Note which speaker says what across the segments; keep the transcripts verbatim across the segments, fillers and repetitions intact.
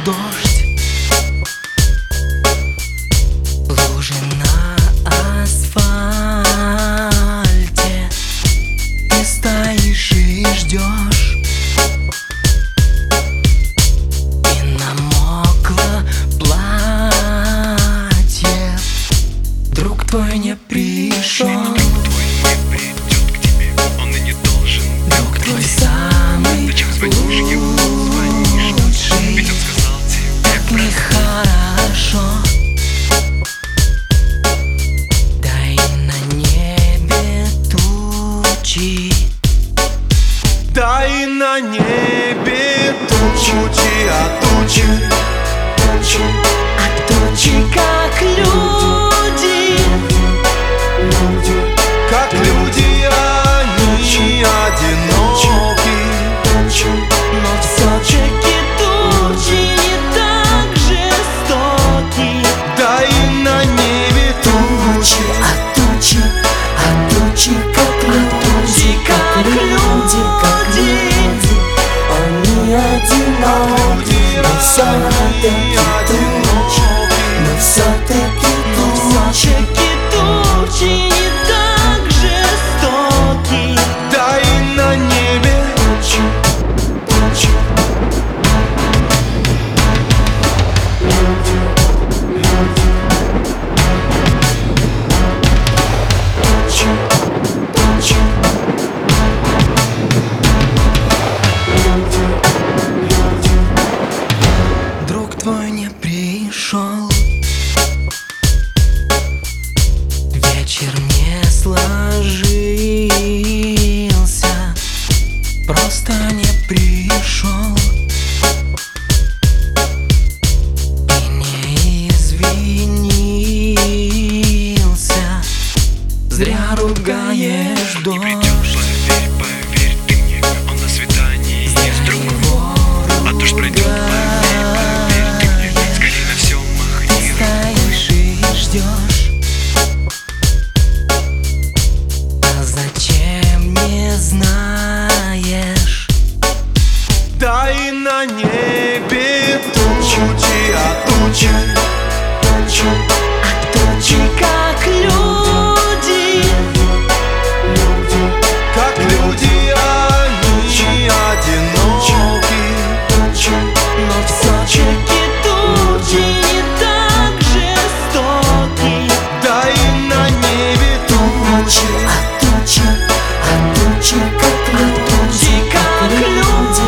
Speaker 1: дождь, лужи на асфальте. Ты стоишь и ждешь, и намокло платье. Друг твой не пришел,
Speaker 2: друг твой не придет к тебе, он и не должен.
Speaker 1: друг твой самый
Speaker 2: Зачем звонишь ему, звонишь? Ведь он сказал тебе
Speaker 1: так нехорошо. Дай на небе тучи,
Speaker 3: дай на небе тучи, а тучи, тучи,
Speaker 1: а тучи как люди,
Speaker 3: как люди, они одиноки.
Speaker 1: но все-таки тучи не так жестоки.
Speaker 3: Дай на небе тучи,
Speaker 4: А тучи, а тучи, как люди, как люди, как люди, они одиноки, но все-таки тучи, но все-таки тучи.
Speaker 1: Все-таки тучи не так жестоки.
Speaker 3: дай на небе тучи, тучи. Тучи, тучи.
Speaker 1: Друг твой не пришел, вечер не сложился, просто не пришел и не извинился. Зря ругаешь
Speaker 2: не
Speaker 1: дождь,
Speaker 2: придешь. Поверь, поверь ты мне, он на свидании не с другом. А дождь пройдет, поверь, поверь ты мне, скорее на все махни рукой.
Speaker 1: стоишь и ждешь. А зачем не знаешь?
Speaker 3: Дай на небе тучи, а тучи, тучи,
Speaker 1: А тучи как люди,
Speaker 3: как люди, они одиноки.
Speaker 1: но все-таки тучи не так жестоки.
Speaker 3: Дай на небе тучи,
Speaker 4: А тучи, а тучи, как люди,
Speaker 1: Как люди,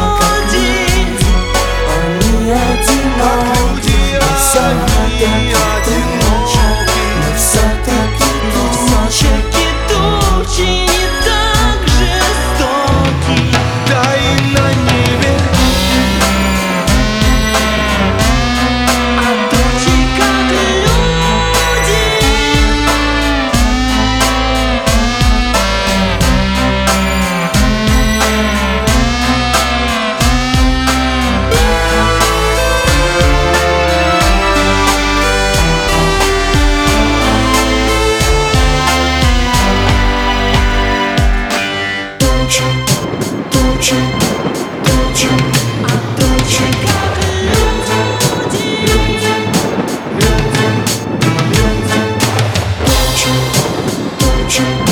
Speaker 4: они одиноки,
Speaker 3: люди,
Speaker 4: но все-таки
Speaker 3: они
Speaker 4: тучи,
Speaker 3: одиноки.
Speaker 4: но все-таки тучи.
Speaker 1: все-таки тучи не так жестоки.
Speaker 3: Дай на небе,
Speaker 1: А тучи как люди,
Speaker 4: Тучи, тучи, тучи,
Speaker 1: а тучи как люди,
Speaker 4: тучи, тучи.